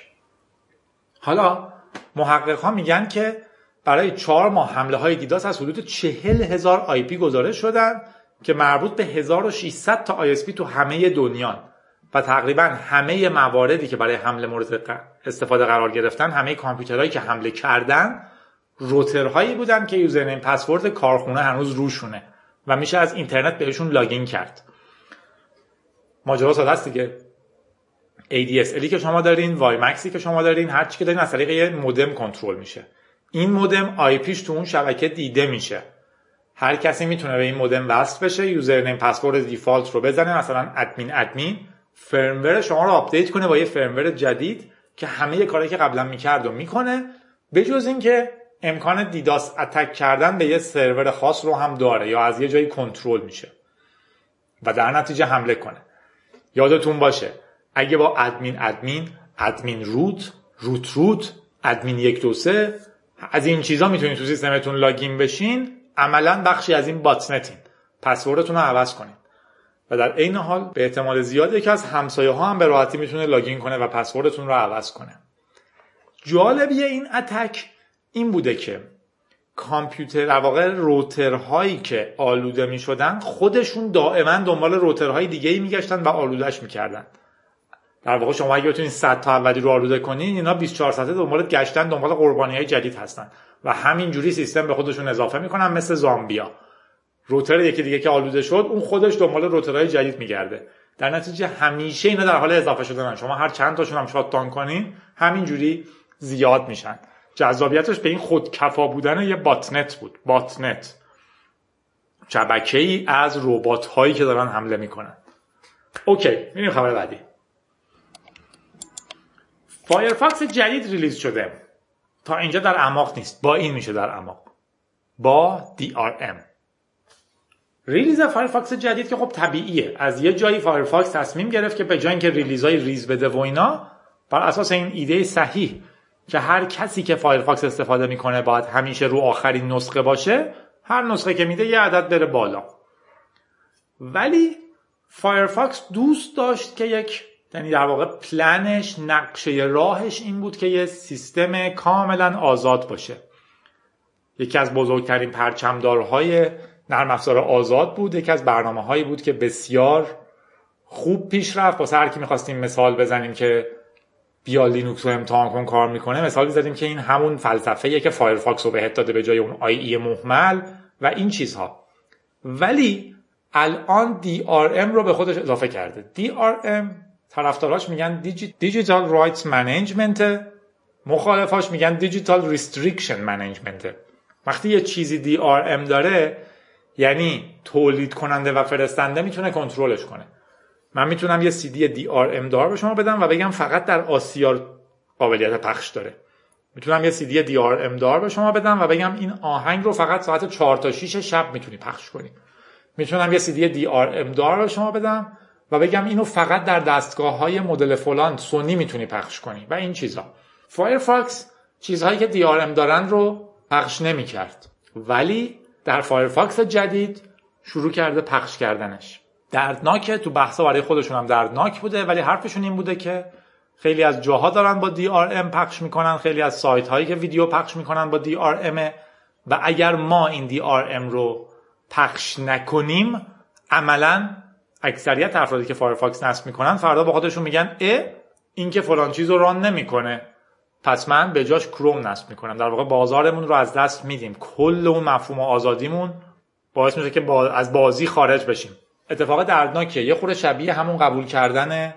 S3: حالا محققا میگن که برای چهار ماه حمله های دیداس از حدود چهل هزار آی پی گزارش شدن که مربوط به هزار و ششصد تا آی اس پی تو همه دنیان و تقریبا همه مواردی که برای حمله مورد استفاده قرار گرفتن، همه کامپیوترهایی که حمله کردن روترهایی بودن که یوزرنیم پسورد کارخونه هنوز روشونه و میشه از اینترنت بهشون لاگین کرد. ماجرا ساده است دیگه. ای دی اس الی که شما دارین، وای مکسی که شما دارین، هر چی که دارین از طریق یه مودم کنترل میشه. این مودم آی پیش تو اون شبکه دیده میشه. هر کسی میتونه به این مودم وصل بشه، یوزرنیم پسورد دیفالت رو بزنه، مثلا ادمین ادمین فرمور شما رو آپدیت کنه با یه فرمور جدید که همه کارهایی که قبلا میکرد و میکنه، بجز اینکه امکان دیداس اتک کردن به یه سرور خاص رو هم داره یا از یه جایی کنترل میشه و در نتیجه حمله کنه. یادتون باشه اگه با ادمین ادمین، ادمین روت، روت روت، ادمین یک دو سه از این چیزا میتونید تو سیستمتون لاگین بشین، عملاً بخشی از این باتنتین. پسوردتون رو عوض کنید و در عین حال به احتمال زیاد یکی از همسایه ها هم به راحتی میتونه لاگین کنه و پسوردتون رو عوض کنه. جالبیه این اتک این بوده که کامپیوتر در واقع روترهایی که آلوده میشدن خودشون دائما دنبال روترهای دیگه‌ای میگشتن و آلودهش میکردن. در واقع شما اگه بتونید صد تا اولی رو آلوده کنین، اینا بیست و چهار ساعته دنبال گشتن دنبال قربانی‌های جدید هستن و همینجوری سیستم به خودشون اضافه میکنن مثل زامبیا. روتر یکی دیگه که آلوده شد، اون خودش دنبال روترهای جدید میگرده. در نتیجه همیشه اینا در حال اضافه شدنن. شما هر چند تاشون هم شاتدان کنین، همینجوری زیاد میشن. جذابیتش به این خودکفا بودن یه باتنت بود. باتنت شبکه‌ای از ربات هایی که دارن حمله میکنن. اوکی، میریم خبر بعدی. فایرفاکس جدید ریلیز شده. تا اینجا در اعماق نیست، با این میشه در اعماق، با دی آر ام. ریلیز فایرفاکس جدید که خب طبیعیه، از یه جایی فایرفاکس تصمیم گرفت که به جای اینکه ریلیزهای ریز بده و اینا، بر اساس این ایده صحیح که هر کسی که فایرفاکس استفاده میکنه باید همیشه رو آخرین نسخه باشه، هر نسخه که میده یه عدد بره بالا. ولی فایرفاکس دوست داشت که یک، یعنی در واقع پلنش، نقشه راهش این بود که یه سیستم کاملا آزاد باشه. یکی از بزرگترین پرچمدارهای نرم افزار آزاد بود، یکی از برنامه‌هایی بود که بسیار خوب پیش رفت. واسه هر کی می‌خواستیم مثال بزنیم که بیا لینوکس رو امتحان کن کار میکنه، مثال بزنیم که این همون فلسفه‌ایه که فایرفاکس رو بهت داده به جای اون آی ای مهمل و این چیزها. ولی الان دی آر ام رو به خودش اضافه کرده. دی آر ام طرفداراش میگن دیجیتال رایتس منیجمنت، مخالفاش میگن دیجیتال ریستریکشن منیجمنت. وقتی یه چیزی دی آر ام داره، یعنی تولید کننده و فرستنده میتونه کنترلش کنه. من میتونم یه سی دی دی آر ام دار به شما بدم و بگم فقط در آسیا قابلیت پخش داره. میتونم یه سی دی دی آر ام دار به شما بدم و بگم این آهنگ رو فقط ساعت چهار تا شش شب میتونی پخش کنی. میتونم یه سی دی دی آر ام دار به شما بدم و بگم اینو فقط در دستگاه‌های مدل فلان سونی میتونی پخش کنی و این چیزا. فایرفاکس چیزهایی که دی آر ام دارن رو پخش نمی‌کرد، ولی در فایرفاکس جدید شروع کرده پخش کردنش. دردناکه، تو بحثا برای خودشون هم دردناک بوده، ولی حرفشون این بوده که خیلی از جاها دارن با دی آر ام پخش میکنن، خیلی از سایت هایی که ویدیو پخش میکنن با دی آر ام و اگر ما این دی آر ام رو پخش نکنیم، عملاً اکثریت افرادی که فایرفاکس نصب میکنن فردا با خودشون میگن اه این که فلان چیز رو ران نمیکنه، پس من به جاش کروم نصب میکنم. در واقع بازارمون رو از دست میدیم، کل اون مفهوم آزادیمون باعث میشه که با از بازی خارج بشیم. اتفاق دردناکه، یه خورده شبیه همون قبول کردن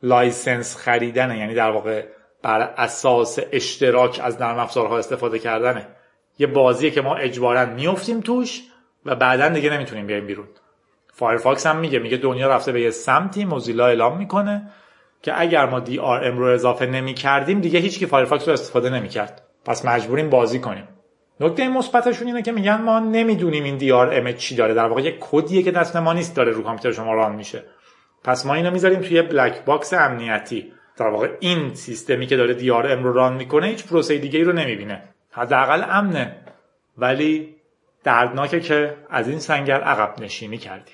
S3: لایسنس خریدنه، یعنی در واقع بر اساس اشتراک از نرم افزارها استفاده کردنه. یه بازیه که ما اجباراً میافتیم توش و بعداً دیگه نمیتونیم بیایم بیرون. فایرفاکس هم میگه میگه دنیا رفته به یه سمتی، موزیلا اعلام میکنه که اگر ما دی آر ام رو اضافه نمی‌کردیم دیگه هیچ کی فایرفاکس رو استفاده نمی‌کرد. پس مجبوریم بازی کنیم. نکته مثبتشون اینه که میگن ما نمیدونیم این دی آر ام چی داره، در واقع یه کدیه که دست ما نیست داره رو کامپیوتر شما ران میشه. پس ما اینو میذاریم توی بلک باکس امنیتی. در واقع این سیستمی که داره دی آر ام رو ران میکنه هیچ پروسه دیگه‌ای رو نمیبینه. حداقل امنه، ولی دردناکه که از این سنگر عقب نشینی کردیم.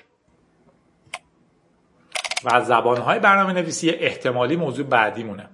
S3: و زبان‌های برنامه‌نویسی احتمالی موضوع بعدی مونه.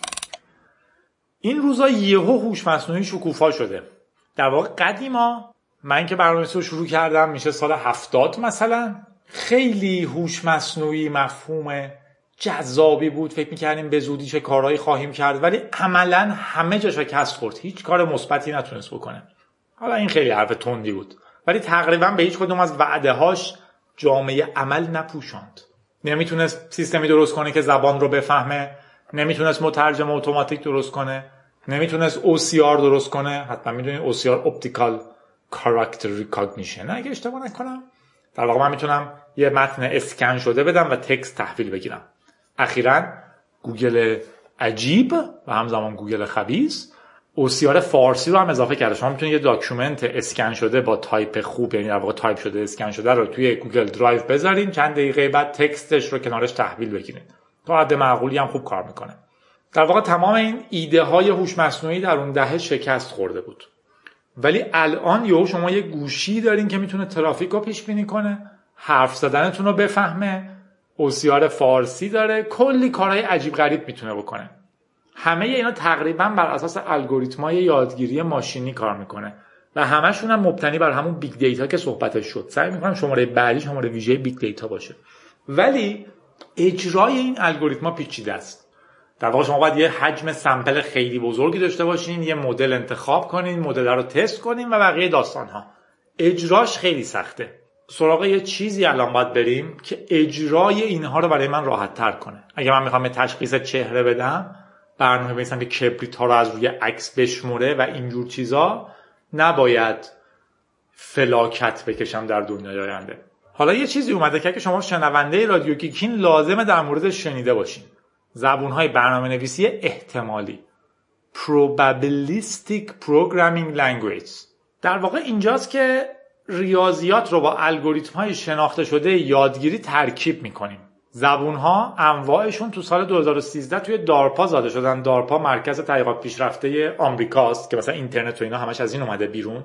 S3: این روزا یهو هوش مصنوعی شکوفا شده. در واقع قدیما من که برنامه‌نویسی رو شروع کردم میشه سال هفتاد مثلا، خیلی هوش مصنوعی مفهوم جذابی بود، فکر می‌کردیم به زودی چه کارهایی خواهیم کرد، ولی عملاً همه جا شکست خورد، هیچ کار مثبتی نتونست بکنه. حالا این خیلی حرف تندی بود، ولی تقریباً به هیچ کدوم از وعده‌هاش جامعه عمل نپوشاند. نمیتونست سیستمی درست کنه که زبان رو بفهمه، نمیتونست مترجم اتوماتیک درست کنه، نمیتونست او سی آر درست کنه. حتما میدونید او سی آر اپتیکال کاراکتر ریکگنیشن اگه اشتباه نکنم. در واقع من میتونم یه متن اسکن شده بدم و تکست تحویل بگیرم. اخیراً گوگل عجیب و همزمان گوگل خبیث او سی آر فارسی رو هم اضافه کرده. شما میتونید یه داکیومنت اسکن شده با تایپ خوب، یعنی در واقع تایپ شده اسکن شده رو توی گوگل درایو بذارین، چند دقیقه بعد تکستش رو کنارش تحویل بگیرین. تا حد معقولی هم خوب کار میکنه. در واقع تمام این ایده های هوش مصنوعی در اون دهه شکست خورده بود. ولی الان یهو شما یه گوشی دارین که میتونه ترافیک رو پیش بینی کنه، حرف زدنتون رو بفهمه، او سی آر فارسی داره، کلی کارهای عجیب غریب میتونه بکنه. همه اینا تقریبا بر اساس الگوریتم‌های یادگیری ماشینی کار میکنه و همشون هم مبتنی بر همون بیگ دیتا که صحبتش شد. سعی میکنم شماره بعدی شماره ویژه بیگ دیتا باشه. ولی اجرای این الگوریتم‌ها پیچیده است. در واقع شما باید یه حجم سمپل خیلی بزرگی داشته باشین، یه مدل انتخاب کنین، مدل رو تست کنین و بقیه داستان‌ها. اجراش خیلی سخته. سراغ یه چیزی الان باید بریم که اجرای اینها رو برای من راحت‌تر کنه. اگه من میخوام یه تشخیص چهره بدم، برنامه بنویسم که کبریت ها رو از روی عکس بشموره و اینجور چیزا، نباید فلاکت بکشم در دنیای آینده. حالا یه چیزی اومده که شما شنونده رادیو کیکین لازمه در موردش شنیده باشین. زبون‌های برنامه‌نویسی احتمالی، probabilistic programming language. در واقع اینجاست که ریاضیات رو با الگوریتم‌های شناخته شده یادگیری ترکیب می‌کنیم. زبون‌ها انواعشون تو سال دو هزار و سیزده توی دارپا زاده شدن. دارپا مرکز تحقیقات پیشرفته آمریکاست که مثلا اینترنت و اینا همش از این اومده بیرون.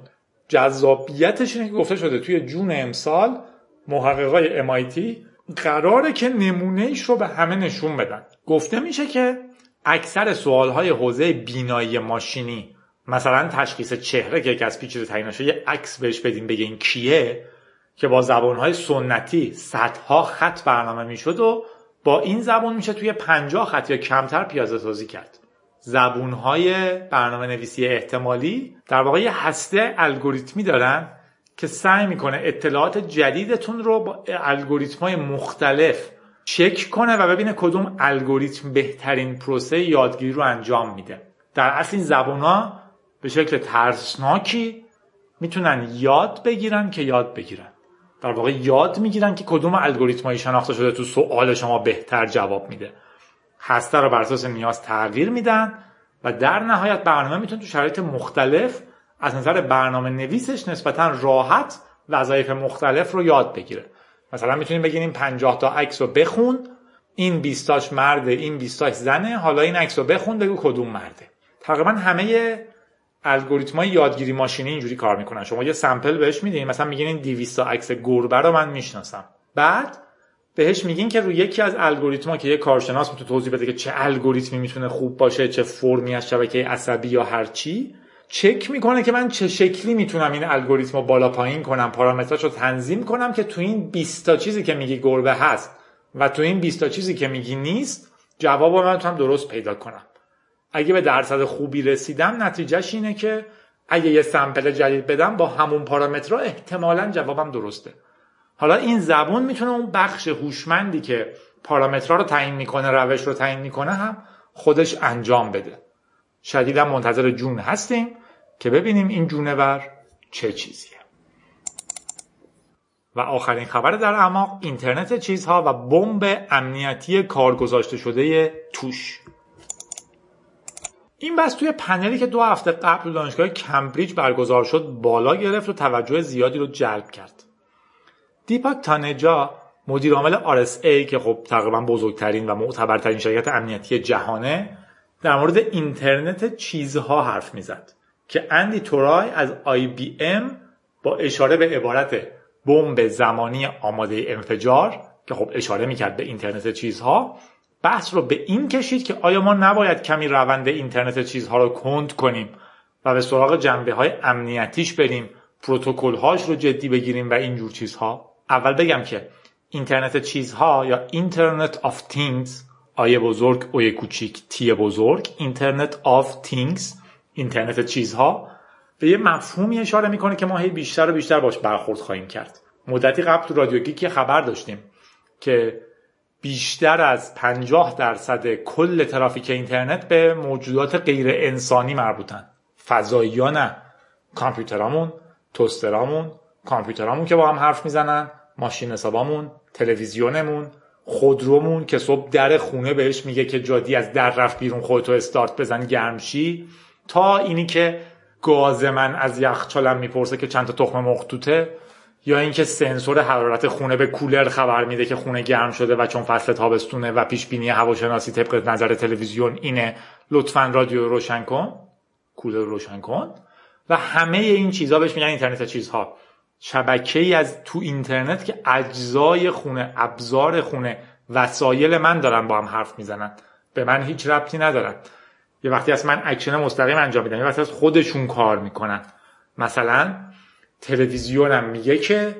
S3: جذابیتش اینه که گفته شده توی جون امسال محققای ام آی تی قراره که نمونه‌اش رو به همه نشون بدن. گفته میشه که اکثر سوال‌های حوزه بینایی ماشینی، مثلا تشخیص چهره که یکی از پیچیده تریناشه، یه عکس بهش بدیم بگه این کیه، که با زبان‌های سنتی صدها خط برنامه میشد و با این زبان میشه توی پنجاه خط یا کمتر پیاده سازی کرد. زبان‌های برنامه نویسی احتمالی در واقع یه هسته الگوریتمی دارن که سعی میکنه اطلاعات جدیدتون رو با الگوریتم‌های مختلف چک کنه و ببینه کدوم الگوریتم بهترین پروسه یادگیری رو انجام میده. در اصل این زبان‌ها به شکل ترسناکی میتونن یاد بگیرن که یاد بگیرن. در واقع یاد میگیرن که کدوم الگوریتمایی شناخته شده تو سوال شما بهتر جواب میده. هسته رو بر اساس نیاز تغییر میدن و در نهایت برنامه میتونه تو شرایط مختلف از نظر برنامه نویسش نسبتا راحت وظایف مختلف رو یاد بگیره. مثلا میتونیم بگیم این پنجاه تا عکس رو بخون، این بیست تاش مرده، این بیست تاش زنه، حالا این عکس رو بخون بگو کدوم مرده. تقریبا همه الگوریتم‌های یادگیری ماشینی اینجوری کار میکنن. شما یه سامپل بهش میدین، مثلا میگین این دویست تا عکس گربه رو من میشناسم. بعد بهش میگین که روی یکی از الگوریتم‌ها که یه کارشناس میتونه توضیح بده که چه الگوریتمی میتونه خوب باشه، چه فرمی از شبکه عصبی یا هر چی، چک میکنه که من چه شکلی میتونم این الگوریتم رو بالا پایین کنم، پارامتراشو تنظیم کنم که تو این بیست تا چیزی که میگی گربه هست و تو این بیست تا چیزی که میگی نیست، جوابو من میتونم درست پیدا کنم. اگه به درصد خوبی رسیدم، نتیجهش اینه که اگه یه سامپل جدید بدم با همون پارامترها احتمالاً جوابم درسته. حالا این زبون میتونه اون بخش هوشمندی که پارامترها رو تعیین میکنه، روش رو تعیین میکنه هم خودش انجام بده. شدیدا منتظر جون هستیم که ببینیم این جونور چه چیزیه. و آخرین خبر در اعماق، اینترنت چیزها و بمب امنیتی کار گذاشته شده توش. این بحث توی پنلی که دو هفته قبل دانشگاه کمبریج برگزار شد بالا گرفت و توجه زیادی رو جلب کرد. دیپاک تانجا، مدیر عامل آر اس ای که خب تقریبا بزرگترین و معتبرترین شرکت امنیتی جهانه، در مورد اینترنت چیزها حرف میزد که اندی تورای از آی بی ام با اشاره به عبارت بمب زمانی آماده انفجار که خب اشاره میکرد به اینترنت چیزها، بحث رو به این کشید که آیا ما نباید کمی روند اینترنت چیزها رو کند کنیم و به سراغ جنبه های امنیتیش بریم، پروتکل هاش رو جدی بگیریم و اینجور چیزها. اول بگم که اینترنت چیزها یا اینترنت آف تینگز، آیه بزرگ اوی کوچیک تی بزرگ، اینترنت آف تینگز، اینترنت چیزها، به یه مفهومی اشاره میکنه که ما هی بیشتر و بیشتر باش برخورد خواهیم کرد. مدتی قبل تو رادیو گیک خبر داشتیم که بیشتر از پنجاه درصد کل ترافیک اینترنت به موجودات غیر انسانی مربوطن. فضایی‌ها نه، کامپیوترامون، توسترامون، کامپیوترامون که با هم حرف میزنن، ماشین حسابامون، تلویزیونمون، خودرومون که صبح در خونه بهش میگه که جادی از در رفت بیرون خودتو استارت بزن گرمشی، تا اینی که گاز من از یخچالم میپرسه که چند تا تخم مرغ توته، یا اینکه سنسور حرارت خونه به کولر خبر میده که خونه گرم شده و چون فصل تابستونه و پیش بینی هواشناسی طبق نظر تلویزیون اینه لطفاً رادیو روشن کن، کولر روشن کن. و همه این چیزا بهش میگن اینترنت چیزها. شبکه‌ای از تو اینترنت که اجزای خونه، ابزار خونه، وسایل من دارن با هم حرف میزنن، به من هیچ ربطی ندارن. یه وقتی از من اکشن مستقیم انجام میدن، یه وقتی از خودشون کار میکنن. مثلا تلویزیونم میگه که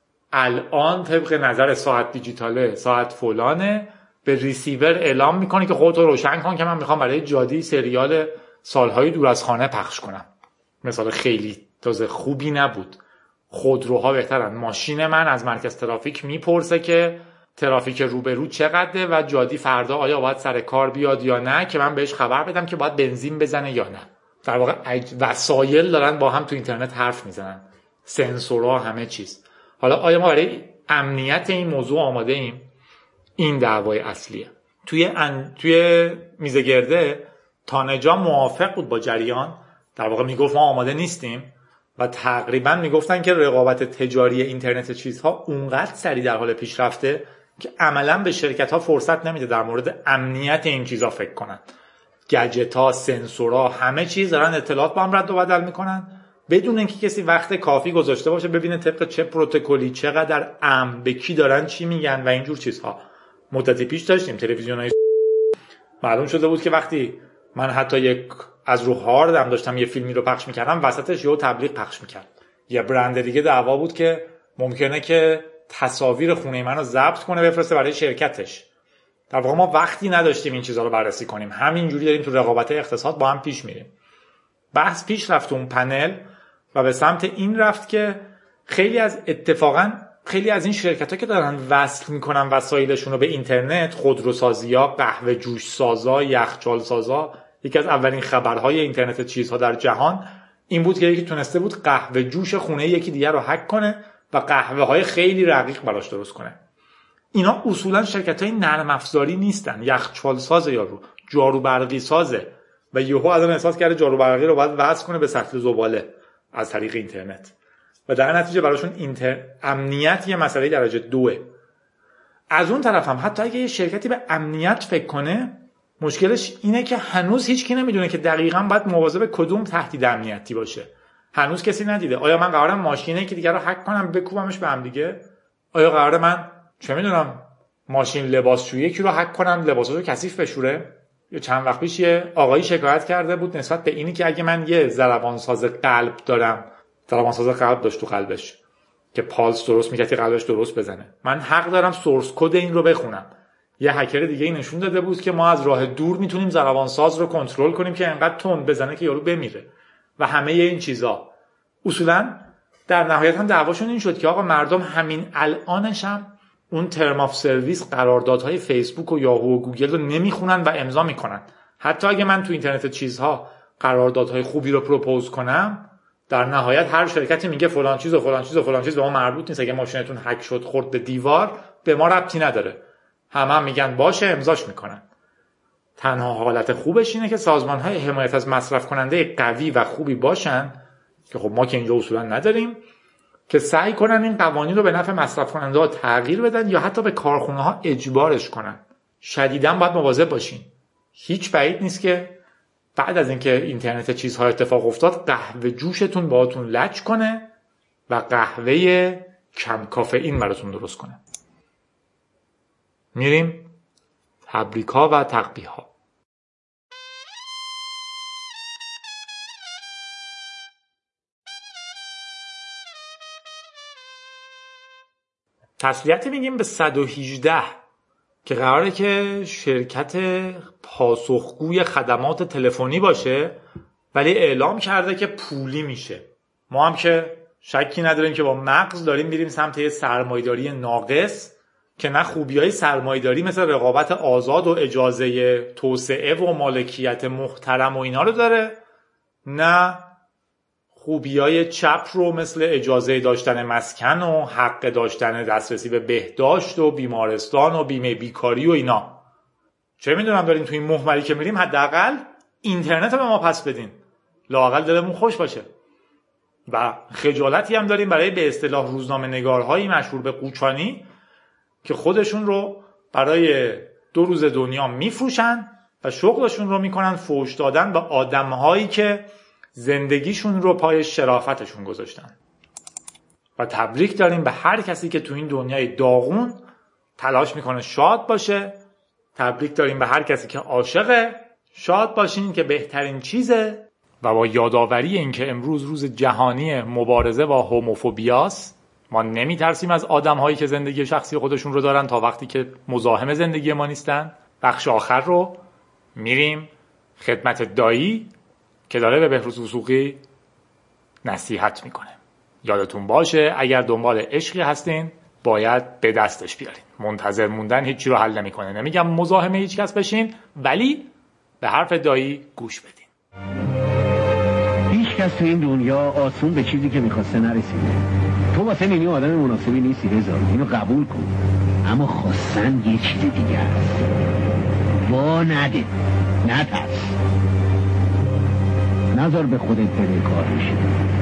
S3: الان طبق نظر ساعت دیجیتاله ساعت فلانه، به ریسیور اعلام میکنه که خودتو روشن کن که من میخوام برای جادی سریال سالهای دور از خانه پخش کنم. مثال خیلی تازه خوبی نبود. خودروها بهترن. ماشین من از مرکز ترافیک میپرسه که ترافیک روبرو چقدره و جادی فردا آیا باید سر کار بیاد یا نه، که من بهش خبر بدم که باید بنزین بزنه یا نه. در واقع وسایل دارن با هم تو اینترنت حرف میزنن، سنسورها، همه چیز. حالا آیا ما برای امنیت این موضوع آماده ایم؟ این دعوای اصلیه. توی ان... توی میزه گرده تانجا موافق بود با جریان، در واقع میگفت ما آماده نیستیم و تقریبا میگفتن که رقابت تجاری اینترنت چیزها اونقدر سریع در حال پیشرفته که عملا به شرکت ها فرصت نمیده در مورد امنیت این چیزها فکر کنن. گجت ها، سنسورها، همه چیز دارن اطلاعات با هم رد و بدل میکنن بدون اینکه کسی وقت کافی گذاشته باشه ببینه طبق چه پروتکلی، چقدر امن، به کی دارن چی میگن و اینجور چیزها. مدتی پیش داشتیم تلویزیونای معلوم شده بود که وقتی من حتی یک از رو هاردم داشتم یه فیلمی رو پخش میکردم، وسطش یه تبلیغ پخش میکرد. یه برند دیگه دعوا بود که ممکنه که تصاویر خونه منو ضبط کنه بفرسته برای شرکتش. در واقع ما وقتی نداشتیم این چیزا رو بررسی کنیم، همینجوری داریم تو رقابت اقتصاد با هم پیش میریم. بحث پیش رفت اون پنل و به سمت این رفت که خیلی از اتفاقا خیلی از این شرکت‌ها که دارن وصل میکنن وسایلشون رو به اینترنت، خودروسازی‌ها، قهوه جوش سازا، یخچال سازا، یکی از اولین خبرهای اینترنت چیزها در جهان این بود که یکی تونسته بود قهوه جوش خونه یکی دیگر رو هک کنه و قهوه های خیلی رقیق براش درست کنه. اینا اصولا شرکت‌های نرم افزاری نیستن، یخچال ساز یارو، جارو برقی سازه و یهو الان احساس کرده جارو برقی رو باید وصل کنه به سطل زباله از طریق اینترنت و در نتیجه براشون اینتر... امنیت یه مسئله درجه دوه. از اون طرف هم حتی اگه یه شرکتی به امنیت فکر کنه، مشکلش اینه که هنوز هیچ کی نمیدونه که دقیقاً باید مواظب کدوم تهدید امنیتی باشه. هنوز کسی ندیده. آیا من قراره ماشینه که دیگه رو هک کنم بکوبمش به هم دیگه؟ آیا قراره من چه میدونم ماشین لباسشویی یکی رو هک کنم لباساشو کثیف بشوره؟ یا چند وقت پیش یه آقایی شکایت کرده بود نسبت به اینی که اگه من یه ضربان ساز قلب دارم، ضربان ساز قلب داشت تو قلبش که پالس درست میکرد که قلبش درست بزنه، من حق دارم سورس کد این رو بخونم. یه هکر دیگه نشون داده بود که ما از راه دور میتونیم ضربان ساز رو کنترل کنیم که انقدر تند بزنه که یارو بمیره و همه این چیزا. اصولا در نهایت هم دعواشون این شد که آقا مردم همین الانش هم اون ترم آف سرویس قراردادهای فیسبوک و یاهو و گوگل رو نمیخونن و امضا میکنن. حتی اگه من تو اینترنت چیزها قراردادهای خوبی رو پروپوز کنم، در نهایت هر شرکتی میگه فلان چیز و فلان چیز و فلان چیز به ما مربوط نیست. اگه ماشینتون هک شد خورد به دیوار، به ما ربطی نداره. همه هم میگن باشه، امضاش میکنن. تنها حالت خوبش اینه که سازمان‌های حمایت از مصرف کننده قوی و خوبی باشن، که خب ما که اینجا اصولا نداریم، که سعی کنن این قوانین رو به نفع مصرف کننده ها تغییر بدن یا حتی به کارخونه ها اجبارش کنن. شدیداً باید مواظب باشین. هیچ بعید نیست که بعد از اینکه اینترنت چیزها اتفاق افتاد، قهوه جوشتون باهاتون لج کنه و قهوه کم کافئین براتون درست کنه. میریم تبریک‌ها و تقبیح‌ها. تسلیتی میگیم به صد و هجده که قراره که شرکت پاسخگوی خدمات تلفنی باشه، ولی اعلام کرده که پولی میشه. ما هم که شکی نداریم که با مغز داریم میریم سمت یه سرمایه‌داری ناقص که نه خوبیای سرمایه‌داری مثل رقابت آزاد و اجازه توسعه و مالکیت محترم و اینا رو داره، نه خوبیای چپ رو مثل اجازه داشتن مسکن و حق داشتن دسترسی به بهداشت و بیمارستان و بیمه بیکاری و اینا. چه میدونم دارین توی این محوری که میریم حداقل اینترنت رو به ما پس بدین، لااقل دلمون خوش باشه. و خجالتی هم داریم برای به اصطلاح روزنامه نگارهایی مشهور به قوچانی که خودشون رو برای دو روز دنیا میفروشن و شغلشون رو میکنن فحش دادن به آدمهایی که زندگیشون رو پای شرافتشون گذاشتن. و تبریک داریم به هر کسی که تو این دنیای داغون تلاش میکنه شاد باشه. تبریک داریم به هر کسی که عاشقه. شاد باشین که بهترین چیزه. و با یادآوری این که امروز روز جهانی مبارزه با هوموفوبیاست، ما نمیترسیم از آدم‌هایی که زندگی شخصی خودشون رو دارن تا وقتی که مزاحم زندگی ما نیستن. بخش آخر رو میریم خدمت دایی که داره به بهروز وثوقی نصیحت میکنه. یادتون باشه اگر دنبال عشقی هستین باید به دستش بیارین. منتظر موندن هیچی رو حل نمیکنه. نمیگم مزاحم هیچ کس بشین، ولی به حرف دایی گوش بدین.
S1: هیچ کس تو این دنیا آسون به چیزی که میخواسته نرسیده. تو واسه مینی آدم مناسبی نیستی رضا، اینو قبول کن. اما خواستن یه چیز دیگه است. وا نده، نترس، نذار به خودت بده کار میشه.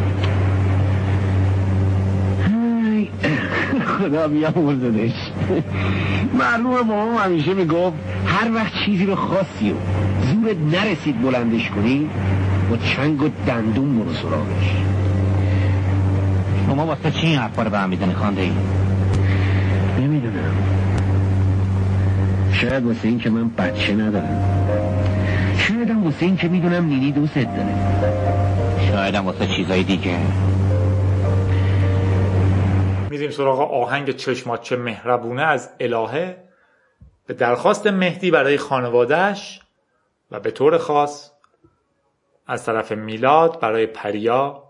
S1: خدا بیامرزدش. معلومه بابام همیشه میگفت هر وقت چیزی رو خواستی و زورت نرسید بلندش کنی، با چنگ و دندون برو سراغش.
S6: شما واسه چی این حرفا رو به هم میزنی خانده ای؟
S1: نمیدونم، شاید واسه این که من بچه ندارم، شاید هم واسه این که میدونم نینی دوست داره،
S6: شاید هم واسه چیزای دیگه.
S3: میریم سراغ آهنگ چشمات چه مهربونه از الهه به درخواست مهدی برای خانوادهش و به طور خاص از طرف میلاد برای پریا.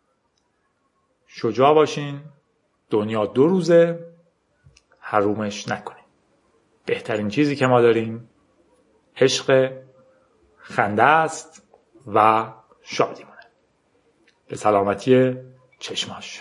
S3: شجاع باشین، دنیا دو روزه، حرومش نکنین. بهترین چیزی که ما داریم عشق، خنده است و شادیمونه. به سلامتی چشماش.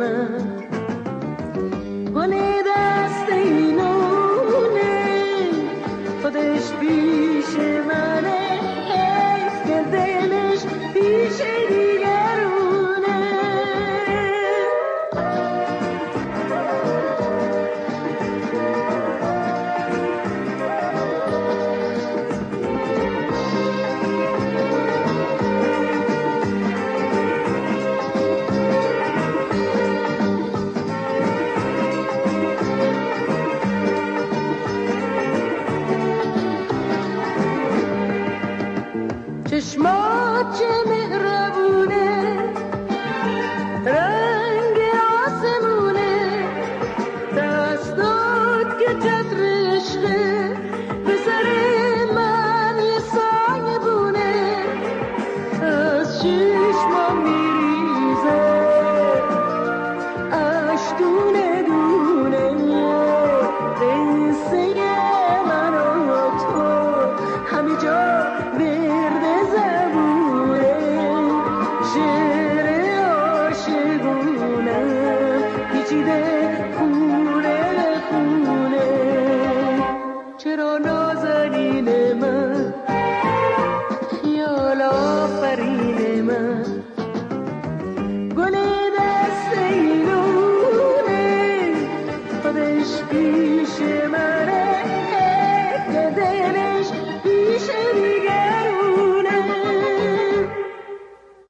S7: من گل دست اینونه خودش پیش منه حیف که دلش پیش دیگرونه چشمات چه مهربونه رنگ آسمونه دستات که چتر عشقه به سر من یه سایه بونه از چشمام میریزه اش دونه دونه قصه من و تو همه جا چرا نازنین من خیال آفرین من گل دست